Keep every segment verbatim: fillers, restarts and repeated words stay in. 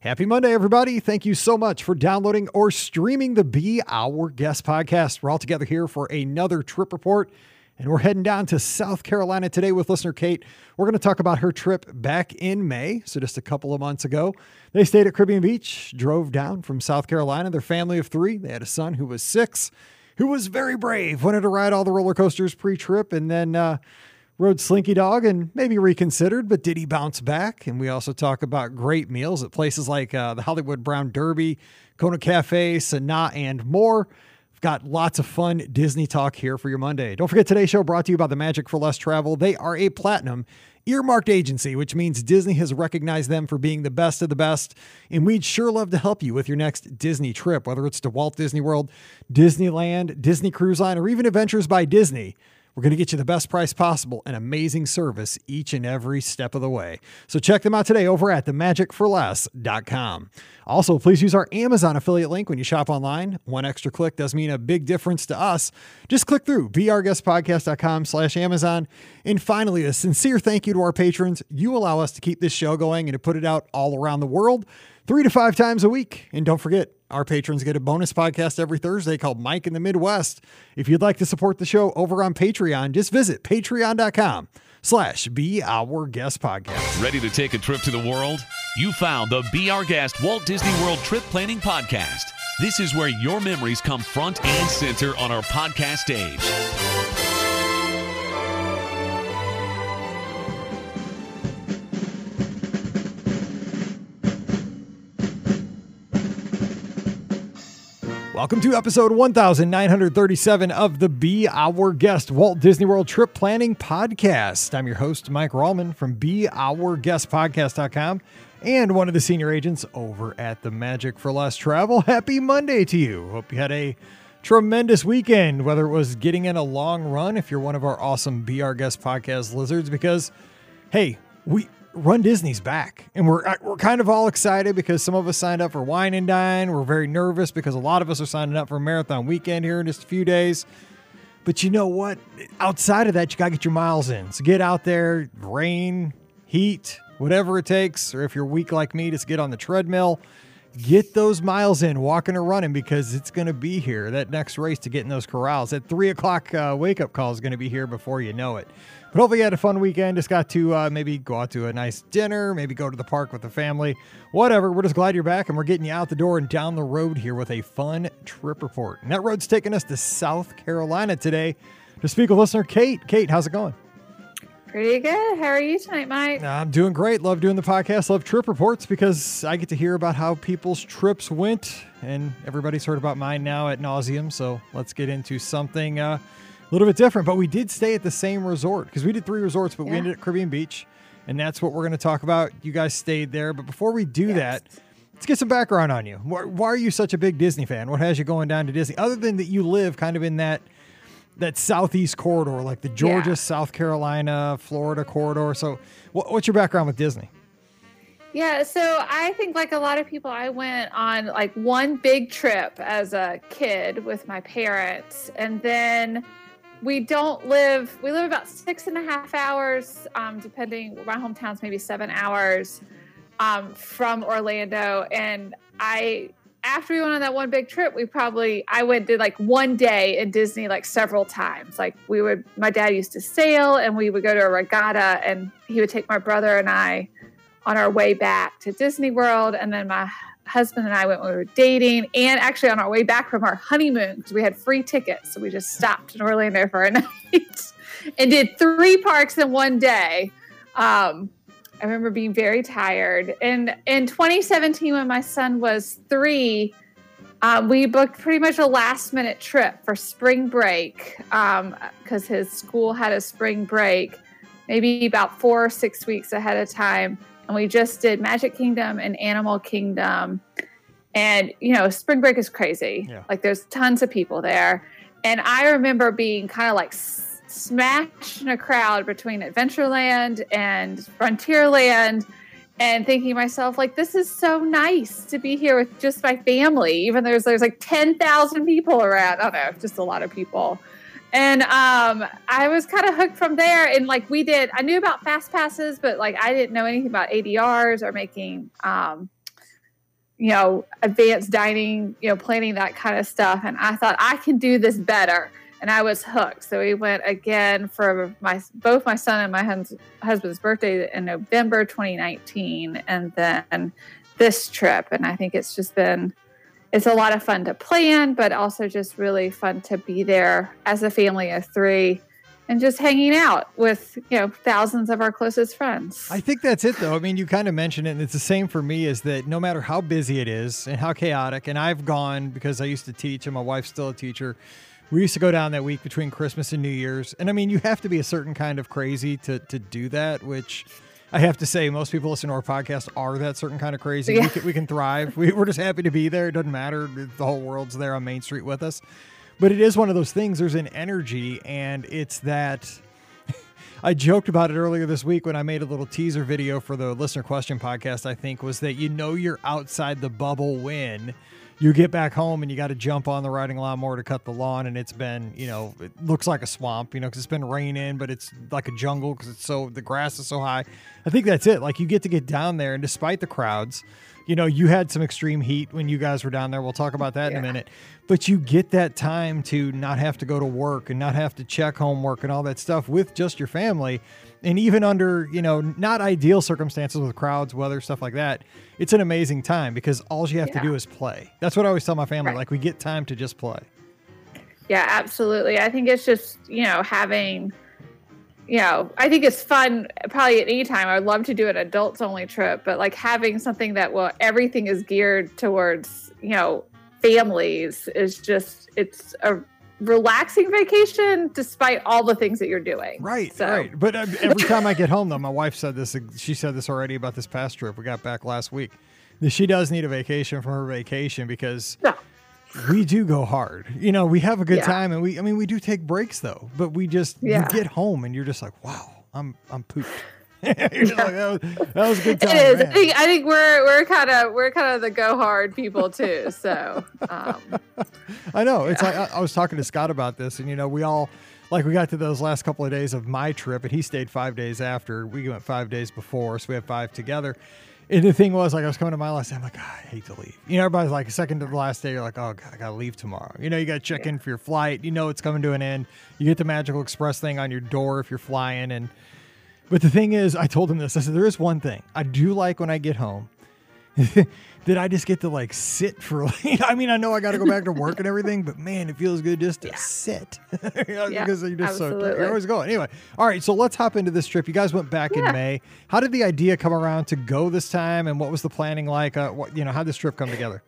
Happy Monday, everybody. Thank you so much for downloading or streaming the Be Our Guest podcast. We're all together here for another trip report, and we're heading down to South Carolina today with listener Kate. We're going to talk about her trip back in May, so just a couple of months ago. They stayed at Caribbean Beach, drove down from South Carolina, their family of three. They had a son who was six, who was very brave, wanted to ride all the roller coasters pre-trip, and then uh, rode Slinky Dog and maybe reconsidered, but did he bounce back? And we also talk about great meals at places like uh, the Hollywood Brown Derby, Kona Cafe, Sanaa, and more. We've got lots of fun Disney talk here for your Monday. Don't forget, today's show brought to you by the Magic for Less Travel. They are a platinum earmarked agency, which means Disney has recognized them for being the best of the best. And we'd sure love to help you with your next Disney trip, whether it's to Walt Disney World, Disneyland, Disney Cruise Line, or even Adventures by Disney. We're going to get you the best price possible and amazing service each and every step of the way. So check them out today over at the magic for less dot com. Also, please use our Amazon affiliate link when you shop online. One extra click does mean a big difference to us. Just click through be our guest podcast dot com slash Amazon. And finally, a sincere thank you to our patrons. You allow us to keep this show going and to put it out all around the world, three to five times a week. And don't forget, our patrons get a bonus podcast every Thursday called Mike in the Midwest. If you'd like to support the show over on Patreon, just visit patreon dot com slash Be Our Guest Podcast. Ready to take a trip to the world? You found the Be Our Guest Walt Disney World Trip Planning Podcast. This is where your memories come front and center on our podcast stage. Welcome to episode one thousand nine hundred thirty-seven of the Be Our Guest Walt Disney World Trip Planning Podcast. I'm your host, Mike Rallman from be our guest podcast dot com and one of the senior agents over at the Magic for Less Travel. Happy Monday to you. Hope you had a tremendous weekend, whether it was getting in a long run, if you're one of our awesome Be Our Guest Podcast lizards, because, hey, we... Run Disney's back, and we're we're kind of all excited because some of us signed up for Wine and Dine. We're very nervous because a lot of us are signing up for Marathon Weekend here in just a few days. But you know what? Outside of that, you got to get your miles in. So get out there, rain, heat, whatever it takes, or if you're weak like me, just get on the treadmill. Get those miles in, walking or running, because it's going to be here. That next race to get in those corrals. That three o'clock uh, wake-up call is going to be here before you know it. But hopefully you had a fun weekend. Just got to uh, maybe go out to a nice dinner, maybe go to the park with the family, whatever. We're just glad you're back, and we're getting you out the door and down the road here with a fun trip report. And that road's taking us to South Carolina today to speak with listener Kate. Kate, how's it going? Pretty good. How are you tonight, Mike? I'm doing great. Love doing the podcast. Love trip reports because I get to hear about how people's trips went, and everybody's heard about mine now at nauseum. So let's get into something uh, a little bit different. But we did stay at the same resort because we did three resorts, but yeah. we ended at Caribbean Beach, and that's what we're going to talk about. You guys stayed there. But before we do yes. that, let's get some background on you. Why, why are you such a big Disney fan? What has you going down to Disney? Other than that you live kind of in that that southeast corridor, like the Georgia, yeah. South Carolina, Florida corridor. So what, what's your background with Disney? Yeah, so I think like a lot of people, I went on like one big trip as a kid with my parents. And then we don't live, we live about six and a half hours, um, depending, my hometown's maybe seven hours um, from Orlando. And I... After we went on that one big trip, we probably, I went did like one day in Disney, like several times. Like we would, my dad used to sail and we would go to a regatta and he would take my brother and I on our way back to Disney World. And then my husband and I went when we were dating and actually on our way back from our honeymoon because we had free tickets. So we just stopped in Orlando for a night and did three parks in one day. Um, I remember being very tired. And in twenty seventeen, when my son was three, um, we booked pretty much a last minute trip for spring break um, because his school had a spring break, maybe about four or six weeks ahead of time. And we just did Magic Kingdom and Animal Kingdom. And, you know, spring break is crazy. Yeah. Like there's tons of people there. And I remember being kind of like smashed in a crowd between Adventureland and Frontierland and thinking to myself, like, this is so nice to be here with just my family, even though there's, there's like ten thousand people around. I don't know, just a lot of people. And um, I was kind of hooked from there. And like we did, I knew about fast passes, but like I didn't know anything about A D Rs or making um, you know, advanced dining, you know, planning that kind of stuff. And I thought I can do this better. And I was hooked. So we went again for my both my son and my hus- husband's birthday in November twenty nineteen. And then this trip. And I think it's just been, it's a lot of fun to plan, but also just really fun to be there as a family of three and just hanging out with, you know, thousands of our closest friends. I think that's it, though. I mean, you kind of mentioned it, and it's the same for me, is that no matter how busy it is and how chaotic, and I've gone because I used to teach and my wife's still a teacher. We used to go down that week between Christmas and New Year's. And I mean, you have to be a certain kind of crazy to, to do that, which I have to say, most people listening to our podcast are that certain kind of crazy. Yeah. We, can, we can thrive. We, we're just happy to be there. It doesn't matter. The whole world's there on Main Street with us. But it is one of those things. There's an energy, and it's that I joked about it earlier this week when I made a little teaser video for the Listener Question podcast, I think, was that, you know, you're outside the bubble when you get back home and you got to jump on the riding lawnmower to cut the lawn, and it's been, you know, it looks like a swamp, you know, because it's been raining, but it's like a jungle because it's so, the grass is so high. I think that's it. Like, you get to get down there, and despite the crowds, you know, you had some extreme heat when you guys were down there. We'll talk about that yeah. in a minute. But you get that time to not have to go to work and not have to check homework and all that stuff with just your family. And even under, you know, not ideal circumstances with crowds, weather, stuff like that, it's an amazing time because all you have yeah. to do is play. That's what I always tell my family. Right. Like, we get time to just play. Yeah, absolutely. I think it's just, you know, having... You know, I think it's fun probably at any time. I would love to do an adults only trip, but like having something that, well, everything is geared towards, you know, families is just, it's a relaxing vacation despite all the things that you're doing. Right, so. right. But uh, every time I get home, though, my wife said this, she said this already about this past trip. We got back last week. She does need a vacation from her vacation because... No. We do go hard. You know, we have a good yeah. time, and we, I mean, we do take breaks though, but we just, yeah. you get home and you're just like, wow, I'm, I'm pooped. You're yeah. just like, that was, that was a good time. It is. Man. I think, I think we're, we're kind of, we're kind of the go hard people too. So, um, I know it's yeah. like, I, I was talking to Scott about this, and, you know, we all, like, we got to those last couple of days of my trip, and he stayed five days after. We went five days before, so we had five together. And the thing was, like, I was coming to my last day, I'm like, God, I hate to leave. You know, everybody's like, second to the last day, you're like, oh, God, I got to leave tomorrow. You know, you got to check yeah. in for your flight. You know it's coming to an end. You get the Magical Express thing on your door if you're flying. And But the thing is, I told him this. I said, there is one thing I do like when I get home. That I just get to, like, sit for, like, I mean, I know I got to go back to work and everything, but man, it feels good just to yeah. sit. you know, yeah, because you're just absolutely. so, you're always going. Anyway, all right, so let's hop into this trip. You guys went back yeah. in May. How did the idea come around to go this time, and what was the planning like? Uh, what, you know, how did this trip come together?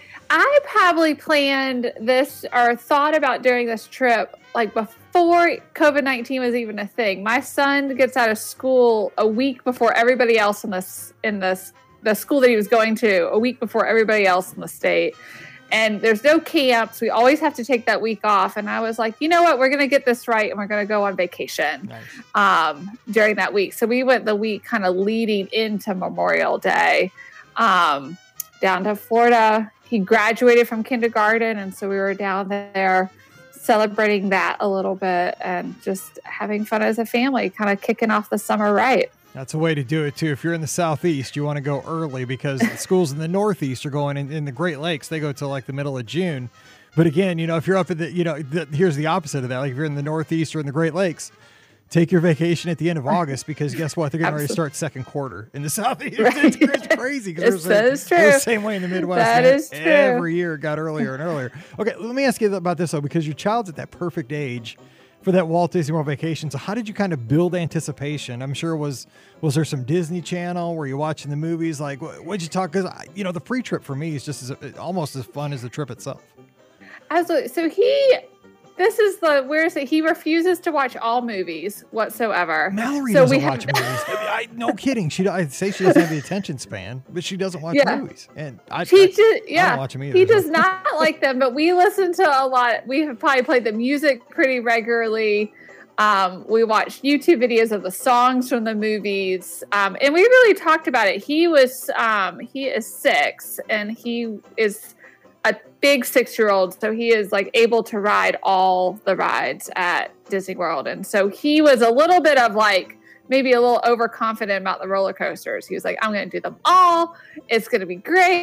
I probably planned this or thought about doing this trip like before COVID nineteen was even a thing. My son gets out of school a week before everybody else in this, in this, the school that he was going to, a week before everybody else in the state. And there's no camps. We always have to take that week off. And I was like, you know what? We're going to get this right, and we're going to go on vacation nice. um, during that week. So we went the week kind of leading into Memorial Day um, down to Florida. He graduated from kindergarten, and so we were down there celebrating that a little bit and just having fun as a family, kind of kicking off the summer right. That's a way to do it, too. If you're in the Southeast, you want to go early because the schools in the Northeast are going in, in the Great Lakes. They go till like the middle of June. But again, you know, if you're up at the, you know, the, here's the opposite of that. Like if you're in the Northeast or in the Great Lakes, take your vacation at the end of August because guess what? They're getting ready to start second quarter in the Southeast. Right. It's, it's crazy. It's, that is true. The same way in the Midwest. That man. is true. Every year it got earlier and earlier. Okay, let me ask you about this, though, because your child's at that perfect age for that Walt Disney World vacation. So how did you kind of build anticipation? I'm sure was was there some Disney Channel? Were you watching the movies? Like, what, what'd you talk? Because, you know, the free trip for me is just as, almost as fun as the trip itself. Absolutely. So he, this is the, where is it? He refuses to watch all movies whatsoever. Mallory so doesn't we watch have, movies. I, no kidding. She, I say she doesn't have the attention span, but she doesn't watch yeah. movies. And I, he I, just, yeah, I don't watch them either. He does not like them, but we listen to a lot. We have probably played the music pretty regularly. Um, we watched YouTube videos of the songs from the movies. Um, and we really talked about it. He was, um, he is six and he is a big six-year-old. So he is like able to ride all the rides at Disney World. And so he was a little bit of like, maybe a little overconfident about the roller coasters. He was like, I'm going to do them all. It's going to be great.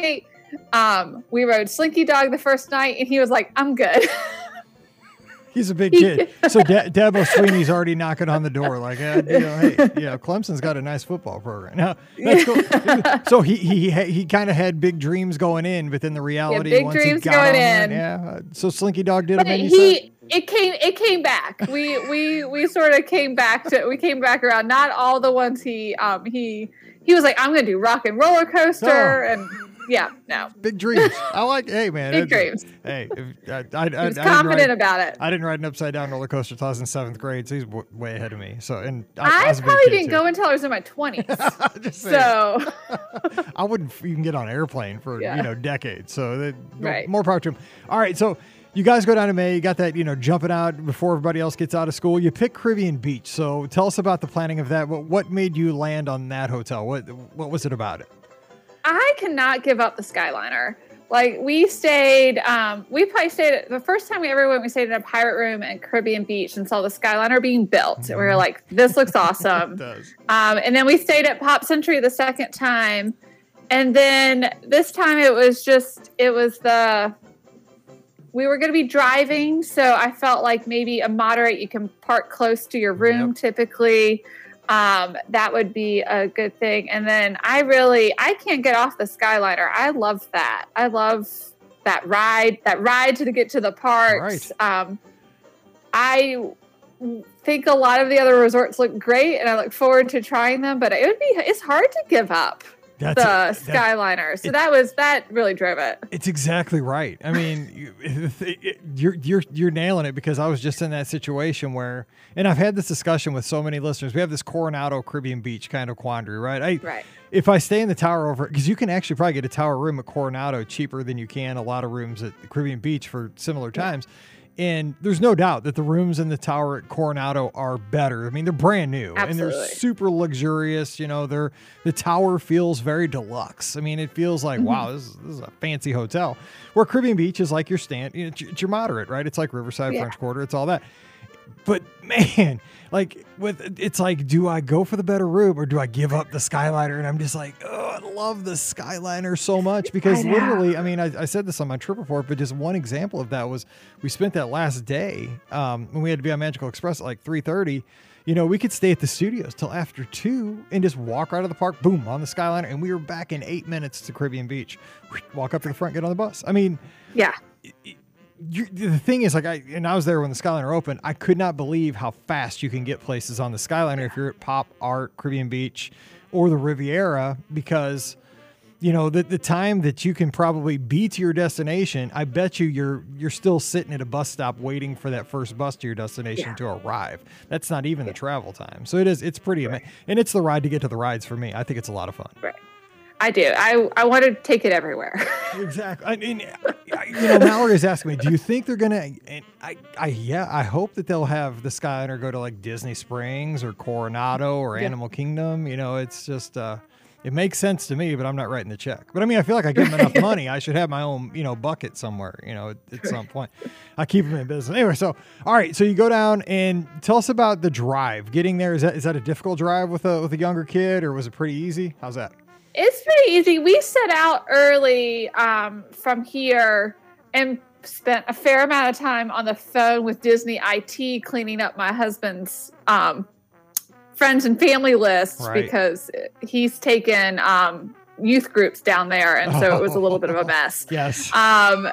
Um, we rode Slinky Dog the first night, and he was like, "I'm good." He's a big kid. So De- Dabo Sweeney's already knocking on the door like, eh, you know, hey, yeah, Clemson's got a nice football program. Now, that's cool. So he he he kind of had big dreams going in, but then the reality yeah, big once dreams he got going on in. There, yeah. So Slinky Dog did but him in, you he said? it came it came back. We we we sort of came back to we came back around. Not all the ones he um he he was like, I'm gonna do Rock and Roller Coaster Oh. and yeah, no. Big dreams. I like, hey, man. Big it's- dreams. Hey, if, I, I, I, He was I confident didn't ride, about it. I didn't ride an upside down roller coaster until I was in seventh grade, so he's w- way ahead of me. So, and I, I, I was a big probably kid, didn't too. go until I was in my twenties. Just saying. So I wouldn't even get on an airplane for, Yeah. you know, decades. So that, Right. more power to him. All right. So you guys go down to May, you got that, you know, jumping out before everybody else gets out of school. You pick Caribbean Beach. So tell us about the planning of that. What, what made you land on that hotel? What, what was it about it? I cannot give up the Skyliner. Like we stayed, um, we probably stayed at, the first time we ever went, we stayed in a pirate room at Caribbean Beach and saw the Skyliner being built. And we were like, this looks awesome. It does. Um, and then we stayed at Pop Century the second time. And then this time it was just, it was the, we were going to be driving. So I felt like maybe a moderate, you can park close to your room Yep. typically. Um, that would be a good thing. And then I really, I can't get off the Skyliner. I love that. I love that ride, that ride to get to the parks. Right. Um, I think a lot of the other resorts look great and I look forward to trying them, but it would be, it's hard to give up That's the it. That- Skyliner. So it- that was, that really drove it. It's exactly right. I mean, you, you're you're you're nailing it because I was just in that situation where, and I've had this discussion with so many listeners. We have this Coronado Caribbean Beach kind of quandary, right? I, Right. If I stay in the tower over, because you can actually probably get a tower room at Coronado cheaper than you can a lot of rooms at the Caribbean Beach for similar times. And there's no doubt that the rooms in the tower at Coronado are better. I mean, they're brand new and they're Absolutely. super luxurious. You know, they're the tower feels very deluxe. I mean, it feels like, wow, this is, this is a fancy hotel. Where Caribbean Beach is like your stand, you know, it's, it's your moderate, right? It's like Riverside, Yeah. French Quarter, it's all that. But man, like with it's like, do I go for the better room or do I give up the Skyliner? And I'm just like, oh, I love the Skyliner so much because I know. literally, I mean, I, I said this on my trip report, but just one example of that was we spent that last day um, when we had to be on Magical Express at like three thirty. You know, we could stay at the studios till after two and just walk right out of the park, boom, on the Skyliner, and we were back in eight minutes to Caribbean Beach. Walk up to the front, get on the bus. I mean, Yeah. you, the thing is, like, I and I was there when the Skyliner opened. I could not believe how fast you can get places on the Skyliner if you're at Pop, Art, Caribbean Beach, or the Riviera, because you know the the time that you can probably be to your destination. I bet you you're you're still sitting at a bus stop waiting for that first bus to your destination Yeah. to arrive. That's not even the travel time. So it is. It's pretty amazing, and it's the ride to get to the rides for me. I think it's a lot of fun. Right. I do. I, I want to take it everywhere. Exactly. I mean, you know, Mallory is asking me, do you think they're gonna? And I, I, yeah, I hope that they'll have the Skyliner go to like Disney Springs or Coronado or Yeah. Animal Kingdom. You know, it's just, uh, it makes sense to me, but I'm not writing the check. But I mean, I feel like I give them enough money. I should have my own, you know, bucket somewhere. You know, at, at some point, I keep them in business anyway. So, all right. So you go down and tell us about the drive. Getting there, is that is that a difficult drive with a with a younger kid, or was it pretty easy? How's that? It's pretty easy. We set out early um, from here and spent a fair amount of time on the phone with Disney I T cleaning up my husband's um, friends and family list Right. because he's taken um, youth groups down there. And so it was a little bit of a mess. Yes. Um,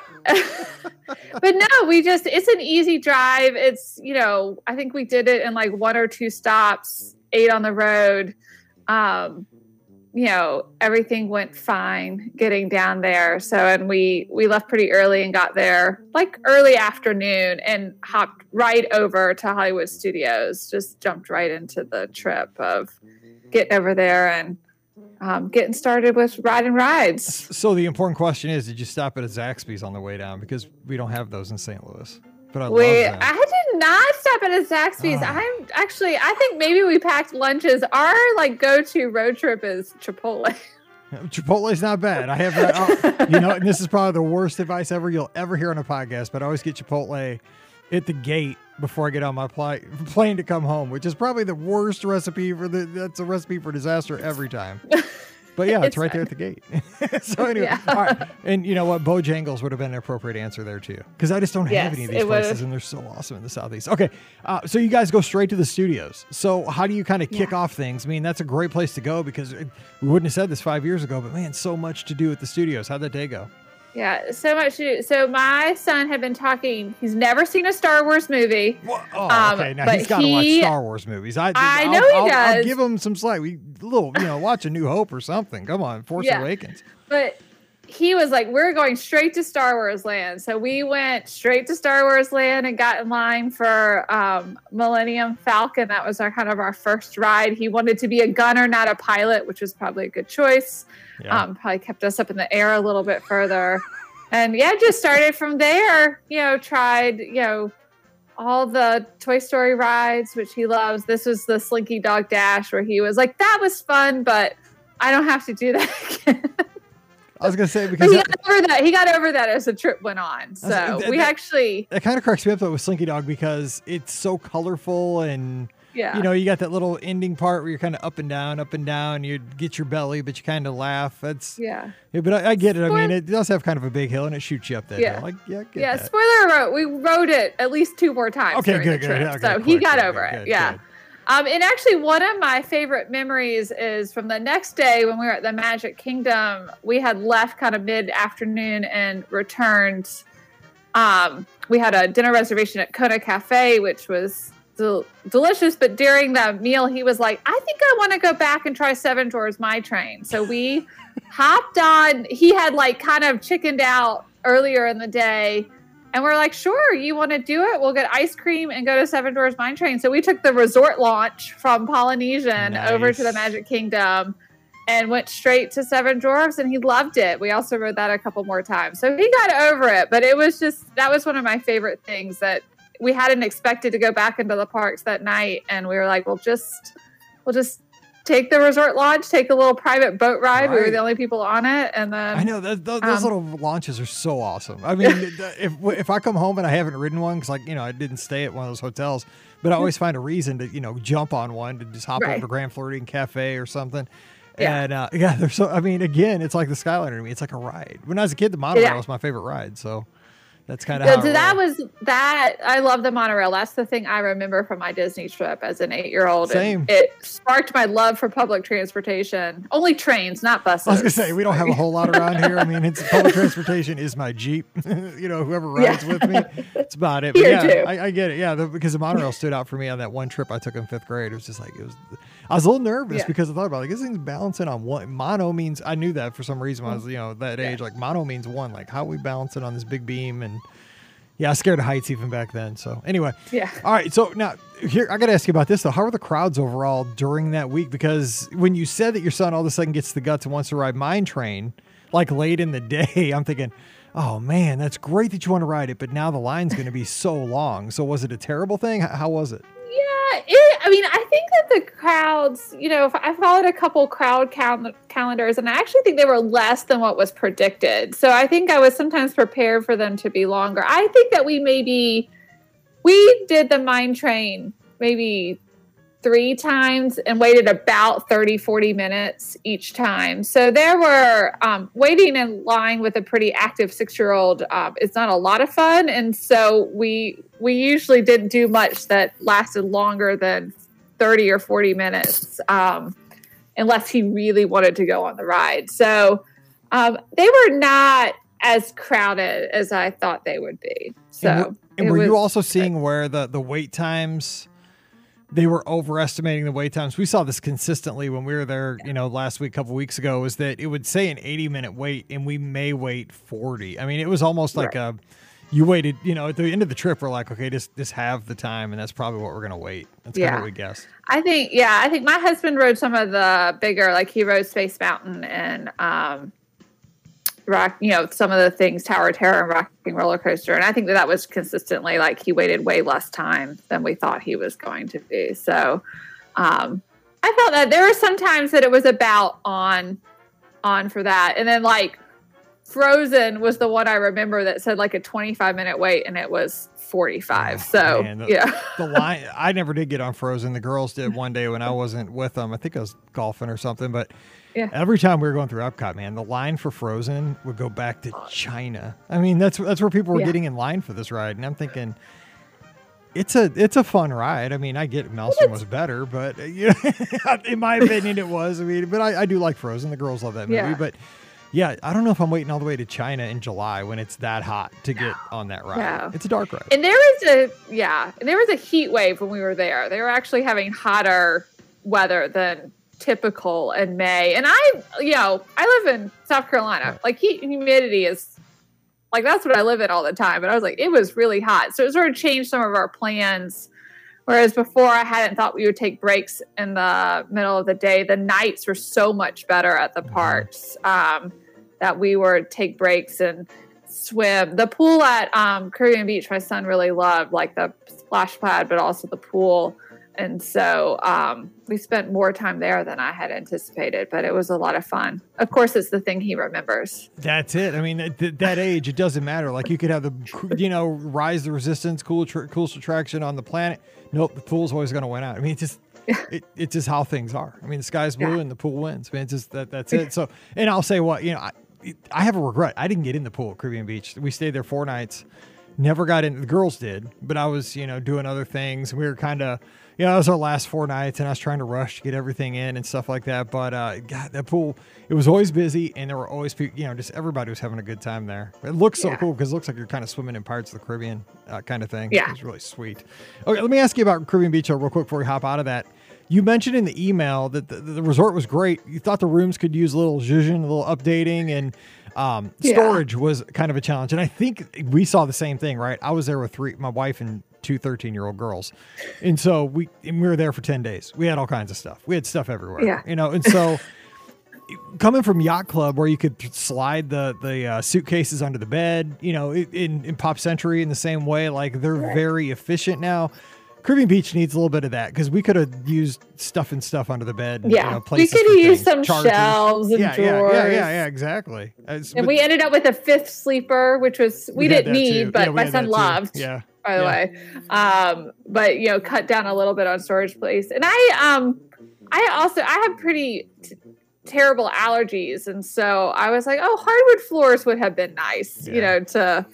but no, we just, it's an easy drive. It's, you know, I think we did it in like one or two stops, eight on the road. Um, you know, everything went fine getting down there. So, and we, we left pretty early and got there like early afternoon and hopped right over to Hollywood Studios, just jumped right into the trip of getting over there and um, getting started with riding rides. So the important question is, did you stop at a Zaxby's on the way down? Because we don't have those in Saint Louis. But I We, love them. I did not stop at a Zaxby's. Oh. I'm actually, I think maybe we packed lunches. Our like go-to road trip is Chipotle. Chipotle's not bad. I have that. oh, you know, and this is probably the worst advice ever you'll ever hear on a podcast, but I always get Chipotle at the gate before I get on my pli- plane to come home, which is probably the worst recipe for the, that's a recipe for disaster every time. But yeah, it's, It's right there fun. at the gate. So anyway, Yeah. all right. And you know what? Bojangles would have been an appropriate answer there too. Because I just don't have Yes, any of these it places would've. and they're so awesome in the Southeast. Okay. Uh, so you guys go straight to the studios. So how do you kind of kick Yeah. off things? I mean, that's a great place to go because it, we wouldn't have said this five years ago, but man, so much to do at the studios. How'd that day go? Yeah, so much to do. So my son had been talking. He's never seen a Star Wars movie. Well, oh, Um, okay. Now but he's got to watch he- Star Wars movies. I, I I'll, know he I'll, I'll does. give him some slack. We a little, you know, watch A New Hope or something. Come on, Force Yeah. Awakens. But he was like, we're going straight to Star Wars Land. So we went straight to Star Wars Land and got in line for um, Millennium Falcon. That was our kind of our first ride. He wanted to be a gunner, not a pilot, which was probably a good choice. Yeah. Um, probably kept us up in the air a little bit further. And yeah, just started from there, you know, tried, you know, all the Toy Story rides, which he loves. This was the Slinky Dog Dash where he was like, that was fun, but I don't have to do that again. I was gonna say But because he that, got over that. He got over that as the trip went on. So that- we that- actually, that kind of cracks me up though with Slinky Dog because it's so colorful and yeah, you know you got that little ending part where you're kind of up and down, up and down. You get your belly, but you kind of laugh. That's yeah, yeah, but I, I get it. I mean, Spoil- it does have kind of a big hill and it shoots you up that Yeah. hill. Like yeah, I get yeah. that. Spoiler alert: we rode it at least two more times Okay, during good, the good. trip, Okay, so quick, he got good, over good, it. good, yeah. good. Um, and actually, one of my favorite memories is from the next day when we were at the Magic Kingdom. We had left kind of mid-afternoon and returned. Um, we had a dinner reservation at Kona Cafe, which was del- delicious. But during the meal, he was like, I think I want to go back and try Seven Dwarfs Mine Train. So we hopped on. He had like kind of chickened out earlier in the day. And we're like, sure, you want to do it? We'll get ice cream and go to Seven Dwarfs Mine Train. So we took the resort launch from Polynesian over to the Nice. Magic Kingdom and went straight to Seven Dwarfs, and he loved it. We also rode that a couple more times. So he got over it. But it was just, that was one of my favorite things that we hadn't expected to go back into the parks that night. And we were like, we'll just, we'll just take the resort launch, take a little private boat ride. We were Right. the only people on it. And then I know that those, those Um, little launches are so awesome. I mean, if if I come home and I haven't ridden one because like you know I didn't stay at one of those hotels, but I always find a reason to you know jump on one to just hop Right. over to Grand Floridian Cafe or something. Yeah. And uh, yeah, there's so I mean again, it's like the Skyliner to me. It's like a ride. When I was a kid, the monorail Yeah. was my favorite ride. So that's kind of So how it that rolls. was that. I love the monorail. That's the thing I remember from my Disney trip as an eight-year-old. And Same. It sparked my love for public transportation. Only trains, not buses. I was gonna say we don't have a whole lot around here. I mean, it's public transportation is my Jeep. you know, whoever rides Yeah. with me, it's about it. But Here, yeah, too. I, I get it. Yeah, the, because the monorail stood out for me on that one trip I took in fifth grade. It was just like it was. I was a little nervous Yeah. because I thought about like this thing's balancing on one. Mono means I knew that for some reason when I was you know that Yeah. age. Like mono means one. Like how are we balancing on this big beam and. Yeah, I was scared of heights even back then. So anyway, Yeah. all right. So now here, I got to ask you about this though. How were the crowds overall during that week? Because when you said that your son all of a sudden gets the guts and wants to ride Mine Train, like late in the day, I'm thinking, oh man, that's great that you want to ride it, but now the line's going to be so long. So was it a terrible thing? H- How was it? Yeah, it, I mean, I think that the crowds, you know, I followed a couple crowd cal- calendars, and I actually think they were less than what was predicted. So I think I was sometimes prepared for them to be longer. I think that we maybe, we did the Mine Train maybe three times and waited about thirty, forty minutes each time. So there were um, waiting in line with a pretty active six-year-old. Um, it's not a lot of fun. And so we, we usually didn't do much that lasted longer than thirty or forty minutes, um, unless he really wanted to go on the ride. So um, they were not as crowded as I thought they would be. So and were, and it were you was- also seeing where the, the wait times, they were overestimating the wait times? We saw this consistently when we were there, you know, last week, a couple weeks ago, is that it would say an eighty minute wait and we may wait forty. I mean, it was almost like Right. a, you waited, you know, at the end of the trip, we're like, okay, just, just have the time. And that's probably what we're going to wait. That's kind of Yeah. what we guessed. I think, yeah, I think my husband rode some of the bigger, like he rode Space Mountain and um, rock, you know, some of the things, Tower of Terror and Rocking Roller Coaster. And I think that that was consistently like he waited way less time than we thought he was going to be. So um, I felt that there were some times that it was about on, on for that. And then like Frozen was the one I remember that said like a twenty-five minute wait, and it was forty-five. Oh, so man, the, yeah, the line. I never did get on Frozen. The girls did one day when I wasn't with them. I think I was golfing or something. But yeah. every time we were going through Epcot, man, the line for Frozen would go back to China. I mean, that's that's where people were Yeah. getting in line for this ride, and I'm thinking. It's a it's a fun ride. I mean, I get Maelstrom was better, but uh, you know, in my opinion, it was. I mean, but I, I do like Frozen. The girls love that movie. Yeah. But yeah, I don't know if I'm waiting all the way to China in July when it's that hot to get on that ride. No. It's a dark ride. And there was a yeah, and there was a heat wave when we were there. They were actually having hotter weather than typical in May. And I, you know, I live in South Carolina. Right. Like heat and humidity is like that's what I live in all the time. But I was like, it was really hot, so it sort of changed some of our plans. Whereas before, I hadn't thought we would take breaks in the middle of the day. The nights were so much better at the parks um, that we would take breaks and swim. The pool at um, Caribbean Beach, my son really loved, like the splash pad, but also the pool. And so um, we spent more time there than I had anticipated, but it was a lot of fun. Of course, it's the thing he remembers. That's it. I mean, at th- that age, it doesn't matter. Like you could have the, you know, Rise the Resistance, cool, tr- coolest attraction on the planet. Nope, the pool's always going to win out. I mean, it's just, it, it's just how things are. I mean, the sky's blue Yeah. and the pool wins. I mean, it's just that. That's it. So, and I'll say what you know, I, I have a regret. I didn't get in the pool at Caribbean Beach. We stayed there four nights. Never got in. The girls did, but I was, you know, doing other things. We were kind of, you know, it was our last four nights, and I was trying to rush to get everything in and stuff like that. But uh, God, that pool, it was always busy, and there were always people, you know, just everybody was having a good time there. It looks so Yeah. cool because it looks like you're kind of swimming in Pirates of the Caribbean uh, kind of thing. Yeah. It was really sweet. Okay, let me ask you about Caribbean Beach real quick before we hop out of that. You mentioned in the email that the, the resort was great. You thought the rooms could use a little zhuzh, a little updating, and um, Yeah. storage was kind of a challenge. And I think we saw the same thing, right? I was there with three, my wife and two thirteen-year-old girls. And so we and we were there for ten days. We had all kinds of stuff. We had stuff everywhere. Yeah. You know, and so coming from Yacht Club where you could slide the the uh, suitcases under the bed, you know, in, in Pop Century in the same way, like they're very efficient now. Caribbean Beach needs a little bit of that because we could have used stuff and stuff under the bed. And, Yeah, you know, we places could for have used things, some chargers. shelves and yeah, drawers. Yeah, yeah, yeah, yeah, exactly. It's- And but we ended up with a fifth sleeper, which was we, had didn't that need, too. but Yeah, we my had son that too. loved. Yeah. By the Yeah. way, um, but you know, cut down a little bit on storage space. And I, um, I also I have pretty t- terrible allergies, and so I was like, oh, hardwood floors would have been nice, you Yeah. know, to.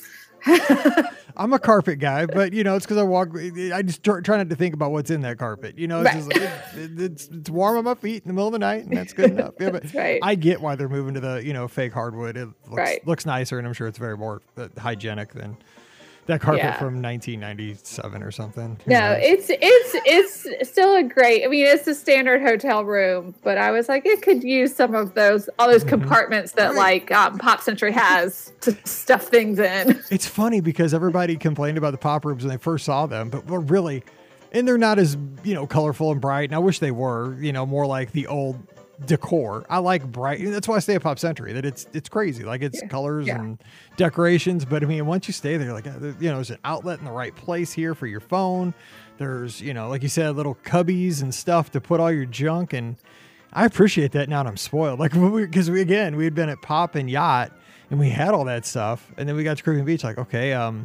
I'm a carpet guy, but you know, it's because I walk. I just try, try not to think about what's in that carpet. You know, it's, Right. just like, it, it's it's warm on my feet in the middle of the night, and that's good enough. Yeah, but That's right. I get why they're moving to the you know fake hardwood. It looks, Right. looks nicer, and I'm sure it's very more uh, hygienic than that carpet Yeah. from nineteen ninety-seven or something. Who No, knows? it's it's it's still a great. I mean, it's a standard hotel room, but I was like, it could use some of those all those compartments that Right. like um, Pop Century has to stuff things in. It's funny because everybody complained about the pop rooms when they first saw them, but we're really, and they're not as, you know, colorful and bright. And I wish they were, you know, more like the old decor. I like bright. That's why I stay at Pop Century, that it's, it's crazy. Like it's Yeah. colors Yeah. and decorations. But I mean, once you stay there, like, uh, there- you know, there's an outlet in the right place here for your phone. There's, you know, like you said, little cubbies and stuff to put all your junk. And I appreciate that now that I'm spoiled. Like, because we, again, we had been at Pop and Yacht and we had all that stuff. And then we got to Caribbean Beach, like, okay, um,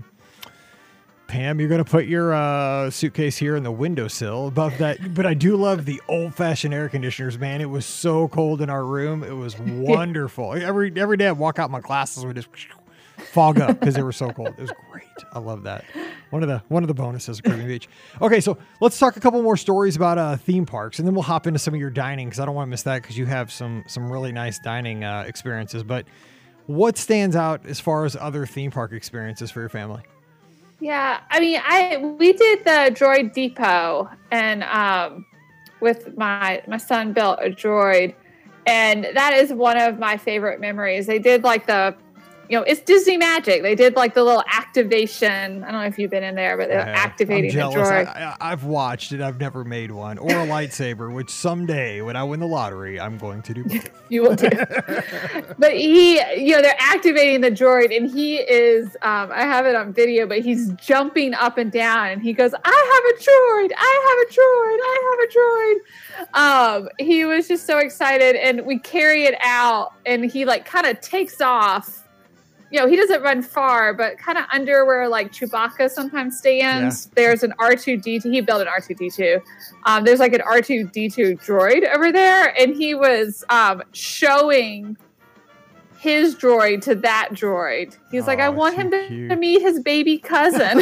Pam, you're going to put your uh, suitcase here in the windowsill above that. But I do love the old-fashioned air conditioners, man. It was so cold in our room. It was wonderful. every every day I'd walk out, my glasses would just fog up because they were so cold. It was great. I love that. One of the one of the bonuses of Caribbean Beach. Okay, so let's talk a couple more stories about uh, theme parks, and then we'll hop into some of your dining because I don't want to miss that because you have some some really nice dining uh, experiences. But what stands out as far as other theme park experiences for your family? Yeah, I mean, I we did the Droid Depot, and um, with my my son built a droid, and that is one of my favorite memories. They did like the, you know, it's Disney magic. They did like the little activation. I don't know if you've been in there, but they're I have. activating I'm the jealous. droid. I, I, I've watched it. I've never made one or a lightsaber, which someday when I win the lottery, I'm going to do both. You will do. But he, you know, they're activating the droid, and he is, um, I have it on video, but he's jumping up and down, and he goes, I have a droid, I have a droid, I have a droid. Um, he was just so excited, and we carry it out, and he like kind of takes off you know, he doesn't run far, but kind of under where like Chewbacca sometimes stands. Yeah. There's an R two D two. He built an R two D two. Um, there's like an R two D two droid over there, and he was um, showing his droid to that droid. He's oh, like, I want him to, to meet his baby cousin.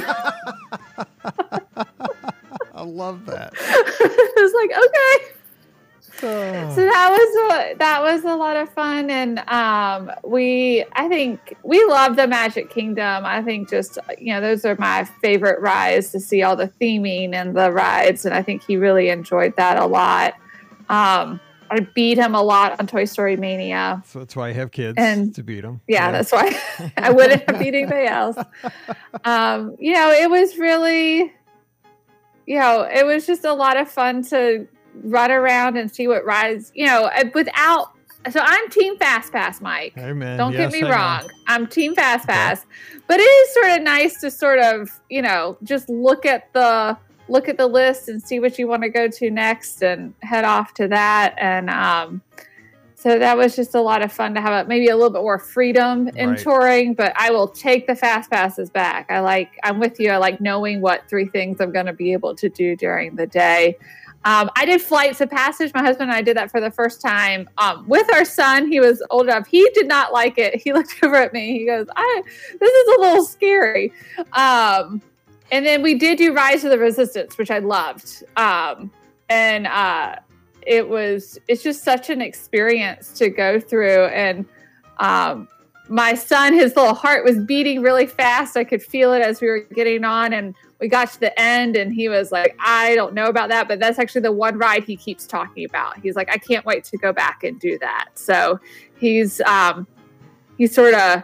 I love that. I was like, okay. Oh. So that was a, that was a lot of fun, and um, we I think we love the Magic Kingdom. I think just you know those are my favorite rides to see all the theming and the rides, and I think he really enjoyed that a lot. Um, I beat him a lot on Toy Story Mania. So that's why I have kids and, to beat him. Yeah, yeah. That's why I wouldn't have beat anybody else. Um, you know, it was really, you know, it was just a lot of fun to run around and see what rides, you know, without, so I'm Team Fast Pass, Mike. Amen. Don't yes, get me I wrong. know. I'm Team Fast Pass, okay. But it is sort of nice to sort of, you know, just look at the, look at the list and see what you want to go to next and head off to that. And, um, so that was just a lot of fun to have a, maybe a little bit more freedom in right. touring, but I will take the Fast Passes back. I like, I'm with you. I like knowing what three things I'm going to be able to do during the day. Um, I did Flights of Passage. My husband and I did that for the first time um, with our son. He was old enough. He did not like it. He looked over at me. He goes, I, this is a little scary. Um, and then we did do Rise of the Resistance, which I loved. Um, and uh, it was, it's just such an experience to go through. And um, my son, his little heart was beating really fast. I could feel it as we were getting on, and we got to the end and he was like, I don't know about that, but that's actually the one ride he keeps talking about. He's like, I can't wait to go back and do that. So he's, um, he's sort of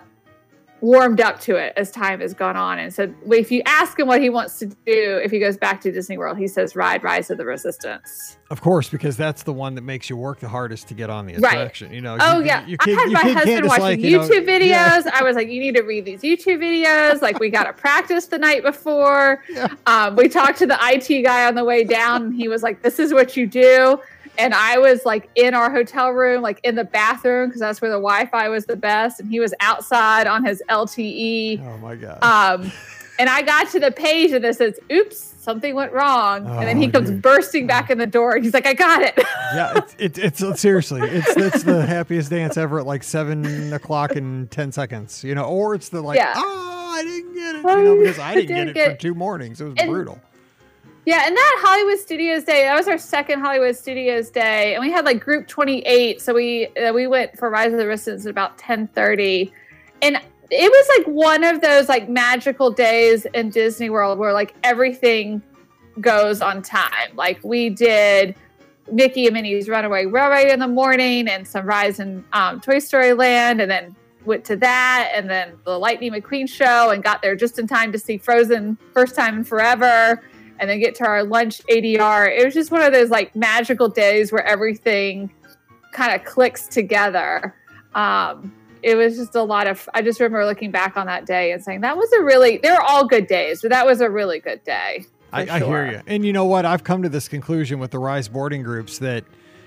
warmed up to it as time has gone on. And so if you ask him what he wants to do, if he goes back to Disney World, he says, ride Rise of the Resistance. Of course, because that's the one that makes you work the hardest to get on the attraction. Right. You know, oh you, yeah. you I had my husband watching like, YouTube you know, videos. Yeah. I was like, you need to read these YouTube videos. Like we got to practice the night before. Yeah. Um, we talked to the I T guy on the way down and he was like, this is what you do. And I was like in our hotel room, like in the bathroom, because that's where the Wi-Fi was the best. And he was outside on his L T E. Oh my God. Um, and I got to the page and it says, oops, something went wrong. Oh, and then he comes dude. bursting back in the door and he's like, I got it. Yeah, it's, it's, it's seriously, it's, it's the happiest dance ever at like seven o'clock and ten seconds, you know, or it's the like, yeah. oh, I didn't get it, you know, because I didn't, didn't get it get, for two mornings. It was and, brutal. Yeah, and that Hollywood Studios Day, that was our second Hollywood Studios Day, and we had like Group twenty-eight, so we uh, we went for Rise of the Resistance at about ten thirty, and it was like one of those like magical days in Disney World where like everything goes on time. Like we did Mickey and Minnie's Runaway Railroad in the morning, and some rides in um, Toy Story Land, and then went to that, and then the Lightning McQueen show, and got there just in time to see Frozen first time in forever. And then get to our lunch A D R. It was just one of those like magical days where everything kind of clicks together. Um, it was just a lot of, I just remember looking back on that day and saying that was a really, they were all good days, but that was a really good day. I, sure. I hear you. And you know what? I've come to this conclusion with the Rise boarding groups that,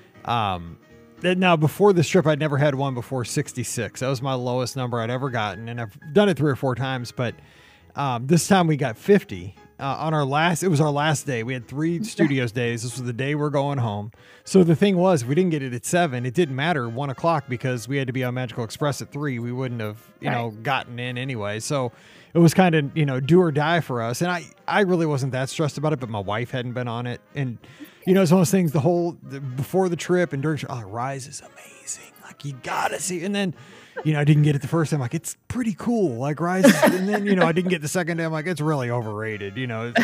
um, that now before this trip, I'd never had one before sixty-six. That was my lowest number I'd ever gotten. And I've done it three or four times, but um, this time we got fifty. Uh, on our last, it was our last day. We had three studios days. This was the day we're going home. So the thing was, if we didn't get it at seven, it didn't matter one o'clock because we had to be on Magical Express at three. We wouldn't have, you right. know, gotten in anyway. So it was kind of, you know, do or die for us. And I, I really wasn't that stressed about it, but my wife hadn't been on it. And, you know, it's one of those things, the whole, the, before the trip and during, oh, Rise is amazing. Like, you gotta see. And then, you know, I didn't get it the first time. Like, it's pretty cool. Like, Rise. Is, and then, you know, I didn't get the second time. Like, it's really overrated, you know.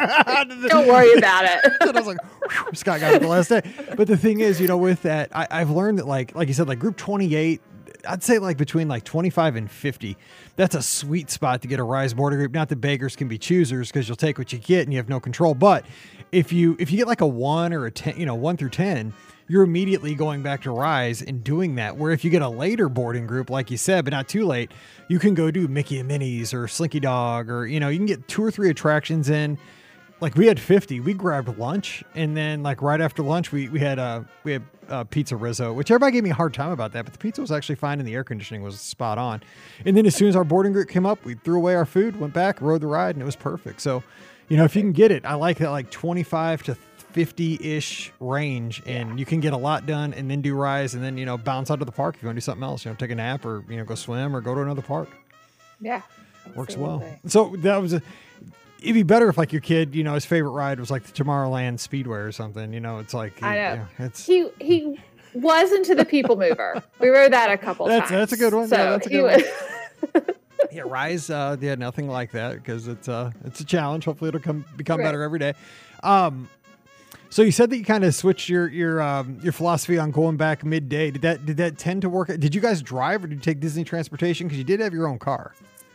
Don't worry about it. And I was like, whew, Scott got it the last day. But the thing is, you know, with that, I, I've learned that, like, like you said, like Group twenty-eight, I'd say like between like twenty-five and fifty, that's a sweet spot to get a Rise boarding group. Not that beggars can be choosers because you'll take what you get and you have no control. But if you, if you get like a one or a ten, you know, one through ten, you're immediately going back to Rise and doing that. Where if you get a later boarding group, like you said, but not too late, you can go do Mickey and Minnie's or Slinky Dog, or, you know, you can get two or three attractions in like we had fifty. We grabbed lunch, and then like right after lunch, we we had uh we had uh, pizza Rizzo, which everybody gave me a hard time about that, but the pizza was actually fine, and the air conditioning was spot on. And then as soon as our boarding group came up, we threw away our food, went back, rode the ride, and it was perfect. So, you know, if you can get it, I like that like twenty-five to fifty-ish range, and yeah. you can get a lot done, and then do rides, and then you know bounce out to the park if you want to do something else. You know, take a nap, or you know, go swim, or go to another park. Yeah, works well. So that was a. It'd be better if like your kid, you know, his favorite ride was like the Tomorrowland Speedway or something. You know, it's like I know you know, it's he he was into the People Mover. We rode that a couple that's, times. That's a good one. So yeah, that's a good was... one. Yeah, Rise, uh, yeah, nothing like that because it's uh it's a challenge. Hopefully, it'll come become right. better every day. Um, so you said that you kind of switched your your um your philosophy on going back midday. Did that did that tend to work? Did you guys drive or did you take Disney transportation? Because you did have your own car.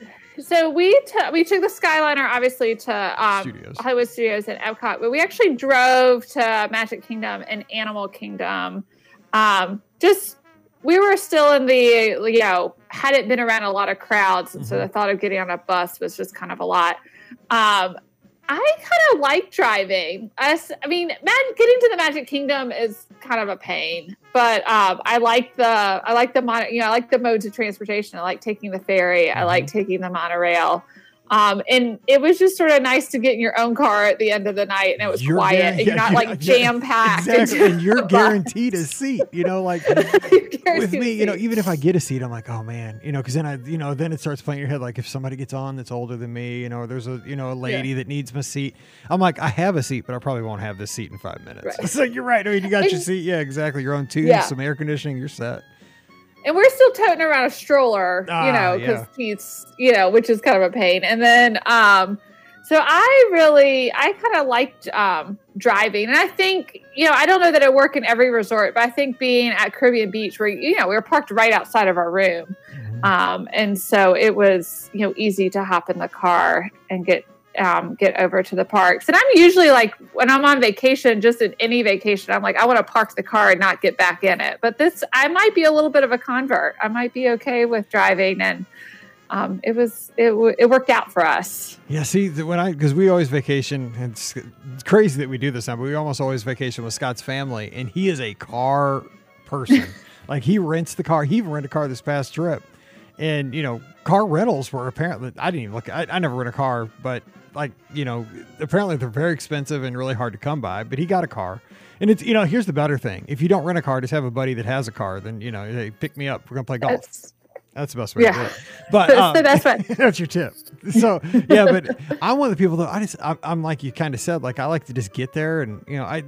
So we t- we took the Skyliner obviously to um, Studios. Hollywood Studios and Epcot, but we actually drove to Magic Kingdom and Animal Kingdom. Um, just we were still in the you know hadn't been around a lot of crowds, and mm-hmm. so the thought of getting on a bus was just kind of a lot. Um, I kind of like driving. I, I mean, man, getting to the Magic Kingdom is kind of a pain, but um, I like the I like the mon- you know I like the modes of transportation. I like taking the ferry. Mm-hmm. I like taking the monorail. Um, and it was just sort of nice to get in your own car at the end of the night, and it was you're quiet, gar- and you're yeah, not like yeah, jam packed. Exactly, and you're guaranteed a seat. You know, like with me, you know, even if I get a seat, I'm like, oh man, you know, because then I, you know, then it starts playing in your head like if somebody gets on that's older than me, you know, or there's a, you know, a lady yeah. that needs my seat. I'm like, I have a seat, but I probably won't have this seat in five minutes. Right. So you're right. I mean, you got your seat, yeah, exactly. Your own tube, yeah. some air conditioning, you're set. And we're still toting around a stroller, ah, you know, because yeah. he's, you know, which is kind of a pain. And then, um, so I really, I kind of liked um, driving. And I think, you know, I don't know that it worked in every resort, but I think being at Caribbean Beach where, you know, we were parked right outside of our room. Mm-hmm. Um, and so it was, you know, easy to hop in the car and get Um, get over to the parks. And I'm usually like, when I'm on vacation, just in any vacation, I'm like, I want to park the car and not get back in it. But this, I might be a little bit of a convert. I might be okay with driving. And um, it was, it, w- it worked out for us. Yeah. See, when I, because we always vacation, and it's, it's crazy that we do this now, but we almost always vacation with Scott's family. And he is a car person. Like he rents the car. He even rented a car this past trip. And, you know, car rentals were apparently, I didn't even look, I, I never rent a car, but like, you know, apparently they're very expensive and really hard to come by, but he got a car. And it's, you know, here's the better thing. If you don't rent a car, just have a buddy that has a car, then, you know, hey, pick me up. We're going to play golf. That's, that's the best way yeah. to do it. But that's um, the best way. That's your tip. So, yeah, but I'm one of the people that I just, I'm, I'm like you kind of said, like, I like to just get there and, you know, I,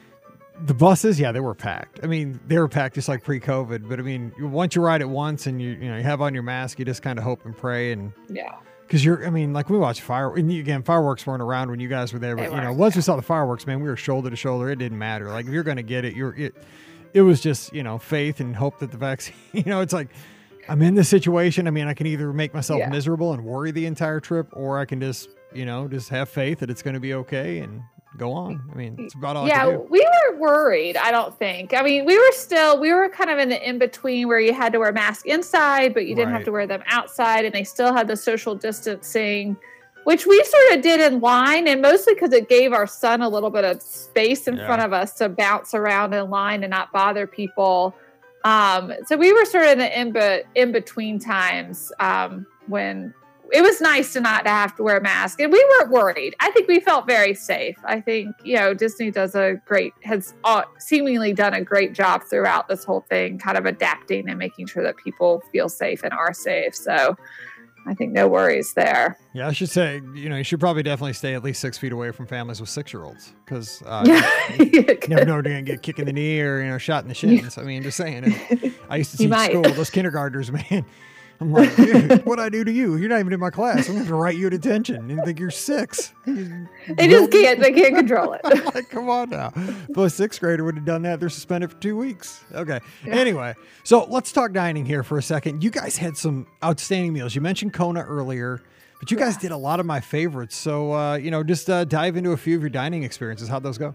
the buses, yeah, they were packed. I mean, they were packed just like pre-COVID, but I mean, once you ride it once and you, you know, you have on your mask, you just kind of hope and pray and, yeah. Because you're, I mean, like we watched fire, and you, again, fireworks weren't around when you guys were there. But you know, once we saw the fireworks, man, we were shoulder to shoulder. It didn't matter. Like if you're going to get it, you're it. It was just you know faith and hope that the vaccine. You know, it's like I'm in this situation. I mean, I can either make myself yeah. miserable and worry the entire trip, or I can just you know just have faith that it's going to be okay and go on. I mean, it's about all yeah, I can do. We were worried, I don't think. I mean, we were still, we were kind of in the in-between where you had to wear masks inside, but you didn't right. have to wear them outside, and they still had the social distancing, which we sort of did in line, and mostly because it gave our son a little bit of space in yeah. front of us to bounce around in line and not bother people. Um, so we were sort of in the in- in-between times um, when it was nice to not have to wear a mask, and we weren't worried. I think we felt very safe. I think, you know, Disney does a great, has uh, seemingly done a great job throughout this whole thing, kind of adapting and making sure that people feel safe and are safe. So I think no worries there. Yeah, I should say, you know, you should probably definitely stay at least six feet away from families with six-year-olds because uh, you, you never know they're going to get kicked in the knee or, you know, shot in the shins. I mean, just saying. I used to teach school, those kindergartners, man. I'm like, dude, what'd I do to you? You're not even in my class. I'm going to write you a detention and think you're six. They just can't, they can't control it. Like, come on now. If a sixth grader would have done that, they're suspended for two weeks. Okay. Yeah. Anyway, so let's talk dining here for a second. You guys had some outstanding meals. You mentioned Kona earlier, but you yeah. guys did a lot of my favorites. So, uh, you know, just uh, dive into a few of your dining experiences. How'd those go?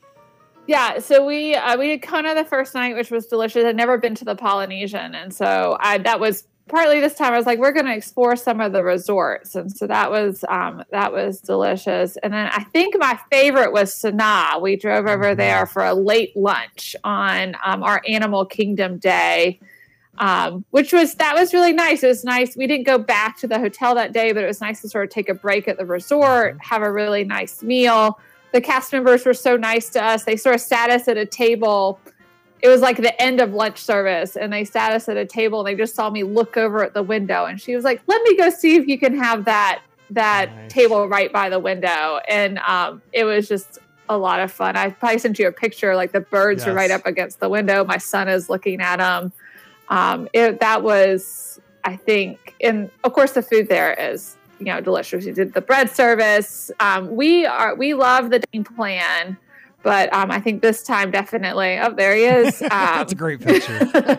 Yeah, so we uh, we did Kona the first night, which was delicious. I'd never been to the Polynesian, and so I, that was partly this time I was like, we're going to explore some of the resorts. And so that was, um, that was delicious. And then I think my favorite was Sanaa. We drove over there for a late lunch on um, our Animal Kingdom day, um, which was, that was really nice. It was nice. We didn't go back to the hotel that day, but it was nice to sort of take a break at the resort, have a really nice meal. The cast members were so nice to us. They sort of sat us at a table. It was like the end of lunch service, and they sat us at a table, and they just saw me look over at the window, and she was like, let me go see if you can have that that nice. Table right by the window. And um, it was just a lot of fun. I probably sent you a picture, like the birds yes. are right up against the window. My son is looking at them. Um, it, that was, I think, and of course the food there is, you know, delicious. We did the bread service. Um, we are, we love the dining plan. But um, I think this time definitely, oh, there he is. Um, That's a great picture.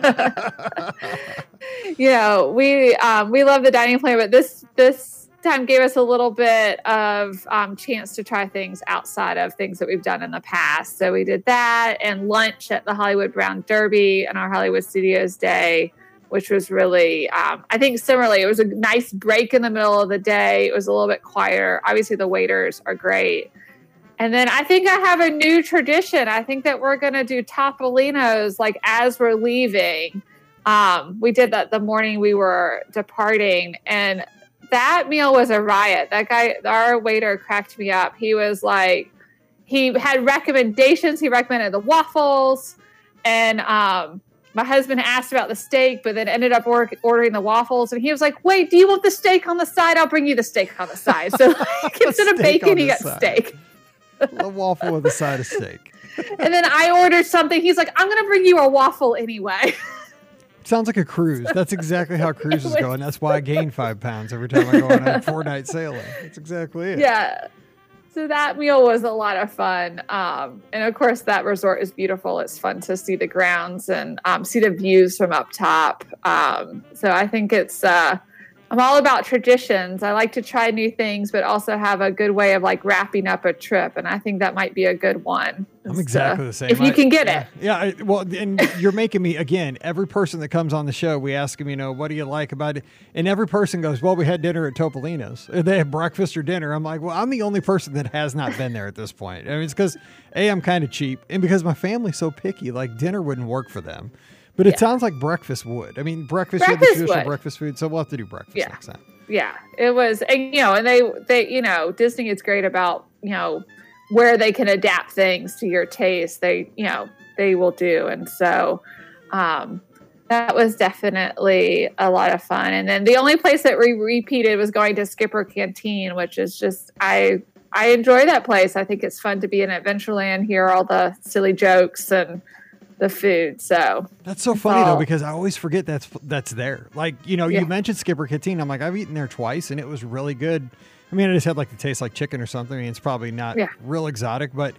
you know, we um, we love the dining plan, but this this time gave us a little bit of um, chance to try things outside of things that we've done in the past. So we did that and lunch at the Hollywood Brown Derby and our Hollywood Studios day, which was really, um, I think similarly, it was a nice break in the middle of the day. It was a little bit quieter. Obviously, the waiters are great. And then I think I have a new tradition. I think that we're going to do Topolino's like as we're leaving. Um, we did that the morning we were departing, and that meal was a riot. That guy, our waiter, cracked me up. He was like, he had recommendations. He recommended the waffles, and um, my husband asked about the steak, but then ended up or- ordering the waffles. And he was like, wait, do you want the steak on the side? I'll bring you the steak on the side. So like, instead of bacon, he got side. steak. A waffle with a side of steak. And then I ordered something. He's like, I'm going to bring you a waffle anyway. Sounds like a cruise. That's exactly how cruises was, go. And that's why I gain five pounds every time I go on a four-night sailing. That's exactly it. Yeah. So that meal was a lot of fun. Um, and, of course, that resort is beautiful. It's fun to see the grounds and um, see the views from up top. Um, so I think it's uh, – I'm all about traditions. I like to try new things, but also have a good way of like wrapping up a trip. And I think that might be a good one. I'm exactly the same. If you I, can get yeah, it. Yeah. I, well, and you're making me, again, every person that comes on the show, we ask them, you know, what do you like about it? And every person goes, well, we had dinner at Topolino's. They have breakfast or dinner. I'm like, well, I'm the only person that has not been there at this point. I mean, it's because, A, I'm kind of cheap. And because my family's so picky, like dinner wouldn't work for them. But it yeah. sounds like breakfast would. I mean, breakfast, breakfast you have the traditional would. breakfast food, so we'll have to do breakfast yeah. next time. Yeah, it was, and, you know, and they, they, you know, Disney is great about, you know, where they can adapt things to your taste. They, you know, they will do. And so um, that was definitely a lot of fun. And then the only place that we repeated was going to Skipper Canteen, which is just, I, I enjoy that place. I think it's fun to be in Adventureland, hear all the silly jokes and the food. So that's so funny all, though, because I always forget that's that's there. Like, you know, yeah. you mentioned Skipper Canteen. I'm like, I've eaten there twice and it was really good. I mean, it just had like the taste like chicken or something. I mean, it's probably not yeah. real exotic, but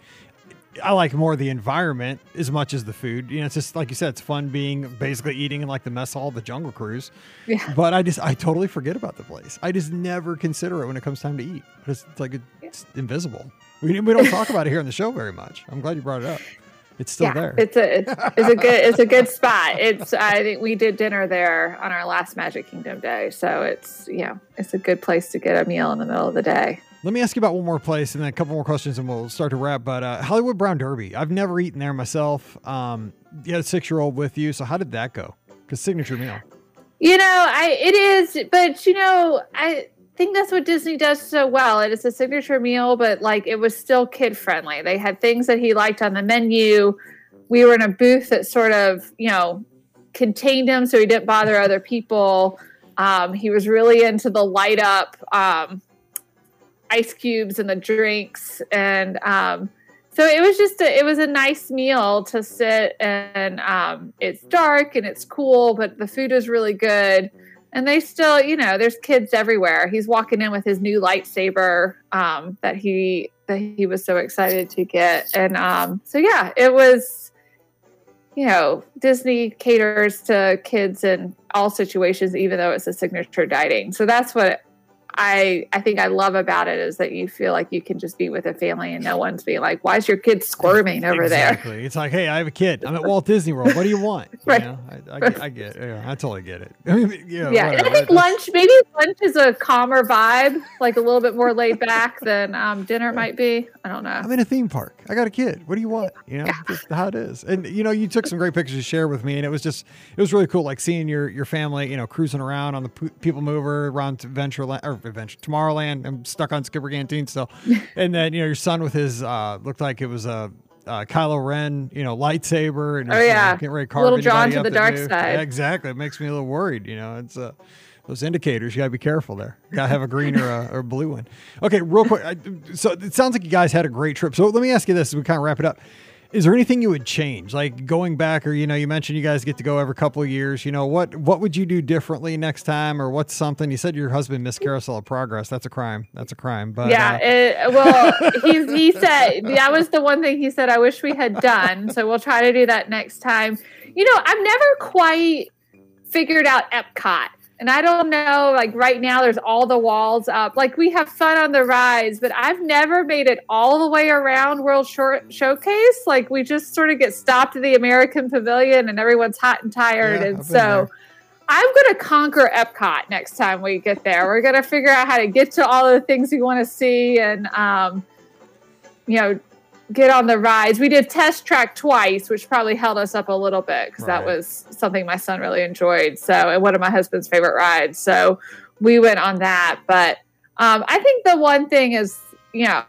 I like more the environment as much as the food. You know, it's just like you said, it's fun being basically eating in like the mess hall of the Jungle Cruise. Yeah. But I just I totally forget about the place. I just never consider it when it comes time to eat. It's, it's like it's yeah. invisible. We we don't talk about it here on the show very much. I'm glad you brought it up. It's still yeah, there. It's a it's, it's a good it's a good spot. It's I think we did dinner there on our last Magic Kingdom day, so it's you know it's a good place to get a meal in the middle of the day. Let me ask you about one more place and then a couple more questions, and we'll start to wrap. But uh, Hollywood Brown Derby, I've never eaten there myself. Um, you had a six-year-old with you, so how did that go? Because signature meal. You know, I it is, but you know, I. I think that's what Disney does so well. It is a signature meal, but like it was still kid friendly. They had things that he liked on the menu. We were in a booth that sort of, you know, contained him so he didn't bother other people. Um, he was really into the light up um, ice cubes and the drinks. And um, so it was just, a, it was a nice meal to sit and um, it's dark and it's cool, but the food is really good. And they still, you know, there's kids everywhere. He's walking in with his new lightsaber um, that he that he was so excited to get. And um, so, yeah, it was, you know, Disney caters to kids in all situations, even though it's a signature dining. So that's what I I think I love about it is that you feel like you can just be with a family and no one's being like, why is your kid squirming over exactly. there? It's like, hey, I have a kid. I'm at Walt Disney World. What do you want? You right. know, I, I, I get it. Yeah, I totally get it. I mean, you know, yeah. And I think lunch, maybe lunch is a calmer vibe, like a little bit more laid back than um, dinner might be. I don't know. I'm in a theme park. I got a kid. What do you want? You know, yeah. just how it is. And, you know, you took some great pictures to share with me, and it was just, it was really cool, like seeing your, your family, you know, cruising around on the People Mover around to Adventureland, or Adventure, Tomorrowland. I'm stuck on Skipper Canteen still. And then, you know, your son with his, uh, looked like it was a, uh, Kylo Ren, you know, lightsaber. And oh, yeah. You know, getting ready to carve little drawn to up the dark new. side. Yeah, exactly. It makes me a little worried. You know, it's uh, those indicators. You got to be careful there. You got to have a green or a, or a blue one. Okay, real quick. I, so it sounds like you guys had a great trip. So let me ask you this as we kind of wrap it up. Is there anything you would change, like going back, or, you know, you mentioned you guys get to go every couple of years, you know, what, what would you do differently next time, or what's something you said your husband missed Carousel of Progress? That's a crime. That's a crime. But yeah, uh, it, well, he, he said, that was the one thing he said, I wish we had done. So we'll try to do that next time. You know, I've never quite figured out Epcot. And I don't know, like right now there's all the walls up. Like we have fun on the rides, but I've never made it all the way around World Short Showcase. Like we just sort of get stopped at the American Pavilion and everyone's hot and tired. Yeah, and I've been so there. I'm going to conquer Epcot next time we get there. We're going to figure out how to get to all the things we want to see and, um, you know, get on the rides. We did Test Track twice, which probably held us up a little bit because Right. that was something my son really enjoyed. So, and one of my husband's favorite rides. So we went on that. But um, I think the one thing is, you know,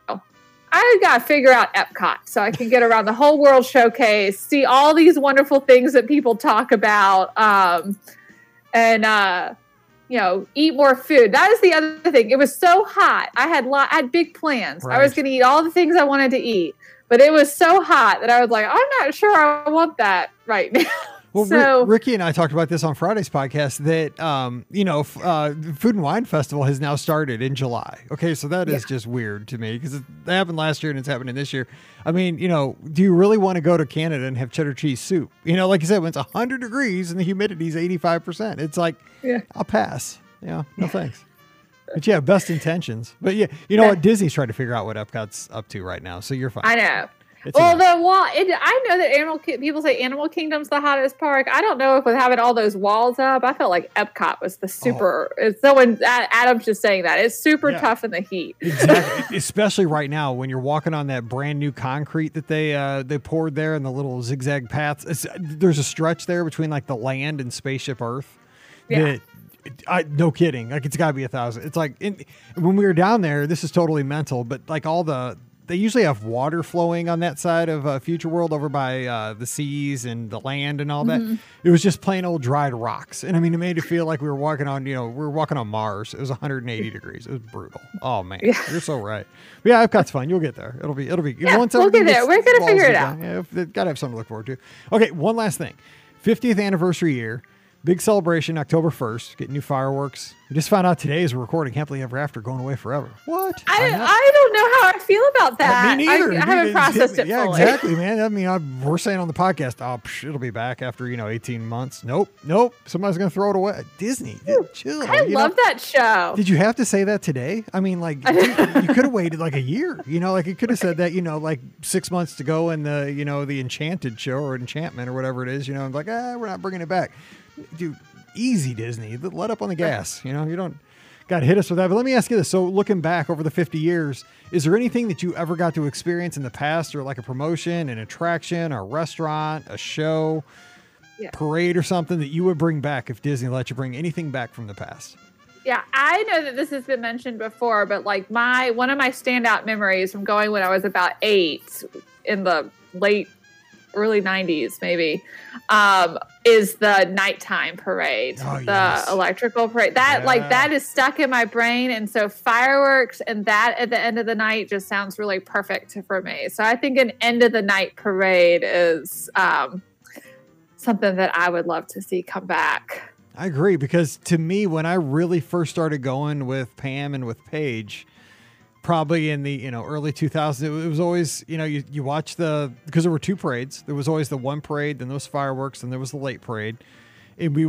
I got to figure out Epcot so I can get around the whole World Showcase, see all these wonderful things that people talk about, um, and, uh, you know, eat more food. That is the other thing. It was so hot. I had lot, I had big plans. Right. I was going to eat all the things I wanted to eat, but it was so hot that I was like, I'm not sure I want that right now. Well, so, Rick, Ricky and I talked about this on Friday's podcast that, um, you know, f- uh, Food and Wine Festival has now started in July. Okay, so that is Yeah. just weird to me because it happened last year and it's happening this year. I mean, you know, do you really want to go to Canada and have cheddar cheese soup? You know, like you said, when it's one hundred degrees and the humidity is eighty-five percent, it's like, yeah. I'll pass. Yeah, no thanks. But yeah, best intentions. But yeah, you know Yeah. what? Disney's trying to figure out what Epcot's up to right now, so you're fine. I know. It's Well, enough. the wall. It, I know that Animal Ki- people say Animal Kingdom's the hottest park. I don't know if with having all those walls up, I felt like Epcot was the super. It's someone Adam's just saying that it's super Yeah. tough in the heat. Exactly. Especially right now when you're walking on that brand new concrete that they uh, they poured there and the little zigzag paths. It's, there's a stretch there between like the land and Spaceship Earth. Yeah. That, I, no kidding. Like it's got to be a thousand. It's like in, when we were down there, this is totally mental, but like all the, they usually have water flowing on that side of uh, Future World over by uh, the seas and the land and all Mm-hmm. that. It was just plain old dried rocks. And I mean, it made it feel like we were walking on, you know, we were walking on Mars. It was one hundred eighty degrees. It was brutal. Oh man, Yeah. you're so right. But yeah, Epcot's fun. You'll get there. It'll be, it'll be, Yeah, once we'll get everything there. gets- We're gonna walls figure it get out. down, Yeah, they've got to have something to look forward to. Okay, one last thing. fiftieth anniversary year. Big celebration, October first. Getting new fireworks. We just found out today as we're recording Happily Ever After going away forever. What? I, know. I don't know how I feel about that. Me neither. I, I Dude, haven't it's- processed it Yeah, fully. exactly, man. I mean, I, we're saying on the podcast, oh, psh, it'll be back after, you know, eighteen months. Nope. Nope. Somebody's going to throw it away. Disney. Dude, chill. I you love know? that show. Did you have to say that today? I mean, like, dude, you could have waited like a year. You know, like, it could have said that, you know, like six months to go in the, you know, the Enchanted show or Enchantment or whatever it is, you know, and like, ah, we're not bringing it back. Dude, easy, Disney. Let up on the gas. You know, you don't got to hit us with that. But let me ask you this. So looking back over the fifty years, is there anything that you ever got to experience in the past, or like a promotion, an attraction, a restaurant, a show, Yeah. parade or something that you would bring back if Disney let you bring anything back from the past? Yeah, I know that this has been mentioned before, but like my one of my standout memories from going when I was about eight in the late early nineties, maybe, um, is the nighttime parade, Oh, the yes. electrical parade. That Yeah. like that is stuck in my brain, and so fireworks and that at the end of the night just sounds really perfect for me. So I think an end of the night parade is um, something that I would love to see come back. I agree, because to me, when I really first started going with Pam and with Paige, probably in the, you know, early two thousands, it was always, you know, you, you watch the, because there were two parades. There was always the one parade, then those fireworks, and there was the late parade. And we would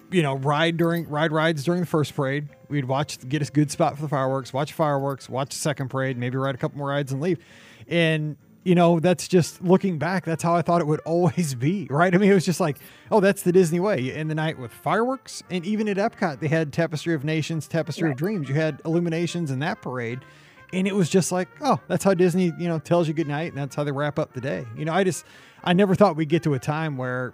you know, ride during ride rides during the first parade. We'd watch, get a good spot for the fireworks, watch fireworks, watch the second parade, maybe ride a couple more rides and leave. And, you know, that's just looking back. That's how I thought it would always be, right? I mean, it was just like, oh, that's the Disney way. You end the night with fireworks. And even at Epcot, they had Tapestry of Nations, Tapestry right. of Dreams. You had illuminations in that parade. And it was just like, oh, that's how Disney, you know, tells you good night. And that's how they wrap up the day. You know, I just, I never thought we'd get to a time where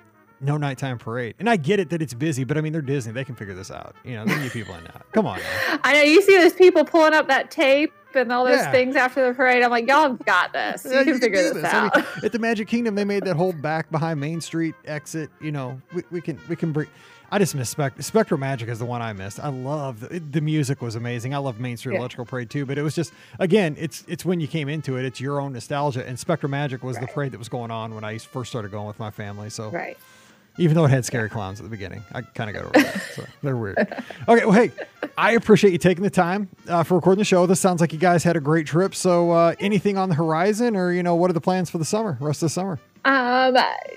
no nighttime parade. And I get it that it's busy, but I mean, they're Disney. They can figure this out. You know, they need people in now. Come on. Man. I know you see those people pulling up that tape and all those yeah. things after the parade. I'm like, y'all have got this. You yeah, can you figure can this, this out. I mean, at the Magic Kingdom, they made that whole back behind Main Street exit. You know, we, we can, we can bring, I just miss Spect- Spectral Magic is the one I missed. I love the, the music was amazing. I love Main Street yeah. Electrical Parade too, but it was just, again, it's, it's when you came into it, it's your own nostalgia, and Spectral Magic was right. the parade that was going on when I first started going with my family. So right. even though it had scary clowns at the beginning, I kind of got over that. So they're weird. Okay. Well, hey, I appreciate you taking the time uh, for recording the show. This sounds like you guys had a great trip. So uh, anything on the horizon, or, you know, what are the plans for the summer, rest of the summer? Um,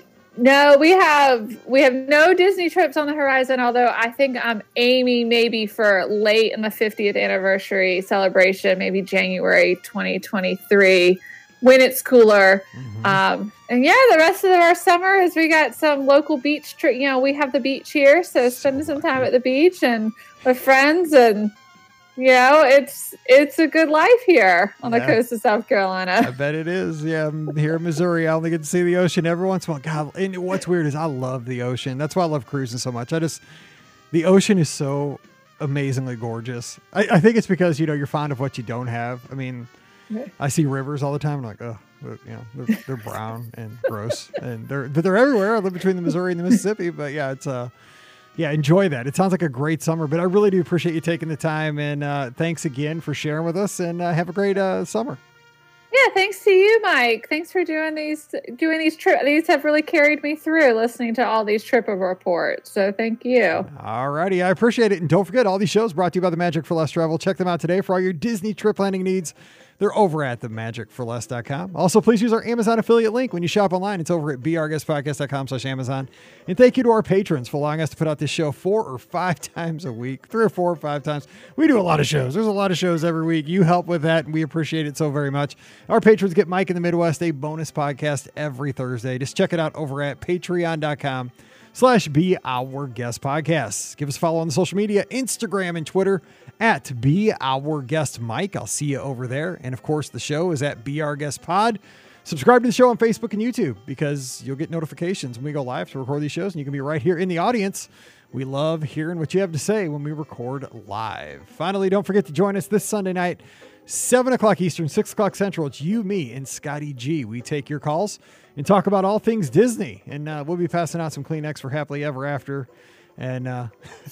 no, we have, we have no Disney trips on the horizon. Although I think I'm aiming maybe for late in the fiftieth anniversary celebration, maybe January, twenty twenty-three. When it's cooler. Mm-hmm. Um, and yeah, the rest of our summer is we got some local beach trip. You know, we have the beach here. So spending some time at the beach and with friends, and, you know, it's, it's a good life here on yeah. the coast of South Carolina. I bet it is. Yeah. I'm here in Missouri. I only get to see the ocean every once in a while. God, and what's weird is I love the ocean. That's why I love cruising so much. I just, the ocean is so amazingly gorgeous. I, I think it's because, you know, you're fond of what you don't have. I mean, I see rivers all the time. I'm like, oh, you know, they're, they're brown and gross, and they're but they're everywhere. I live between the Missouri and the Mississippi, but yeah, it's uh, yeah, enjoy that. It sounds like a great summer, but I really do appreciate you taking the time, and uh, thanks again for sharing with us, and uh, have a great uh, summer. Yeah, thanks to you, Mike. Thanks for doing these doing these trips. These have really carried me through listening to all these trip reports. So thank you. All righty, I appreciate it, and don't forget all these shows brought to you by the Magic for Less Travel. Check them out today for all your Disney trip planning needs. They're over at the magic for less dot com. Also, please use our Amazon affiliate link when you shop online. It's over at b r guest podcast dot com slash Amazon. And thank you to our patrons for allowing us to put out this show four or five times a week, three or four or five times. We do a lot of shows. There's a lot of shows every week. You help with that, and we appreciate it so very much. Our patrons get Mike in the Midwest, a bonus podcast every Thursday. Just check it out over at patreon dot com slash be our guest podcasts. Give us a follow on the social media, Instagram and Twitter at Be Our Guest Mike. I'll see you over there. And of course, the show is at Be Our Guest Pod. Subscribe to the show on Facebook and YouTube, because you'll get notifications when we go live to record these shows, and you can be right here in the audience. We love hearing what you have to say when we record live. Finally, don't forget to join us this Sunday night, seven o'clock Eastern, six o'clock Central. It's you, me, and Scotty G. We take your calls and talk about all things Disney. And uh, we'll be passing out some Kleenex for Happily Ever After. And uh,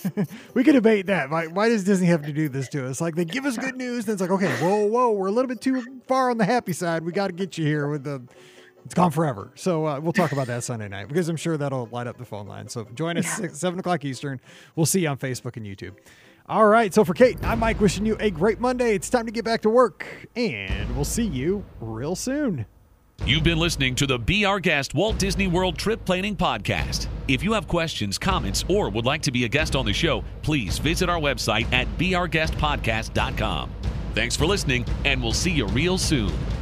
we can debate that. Why, why does Disney have to do this to us? Like, they give us good news, and it's like, okay, whoa, whoa, we're a little bit too far on the happy side. We got to get you here with the, it's gone forever. So uh, we'll talk about that Sunday night, because I'm sure that'll light up the phone line. So join us six, seven o'clock Eastern. We'll see you on Facebook and YouTube. All right. So for Kate, I'm Mike, wishing you a great Monday. It's time to get back to work, and we'll see you real soon. You've been listening to the Be Our Guest Walt Disney World Trip Planning Podcast. If you have questions, comments, or would like to be a guest on the show, please visit our website at be our guest podcast dot com. Thanks for listening, and we'll see you real soon.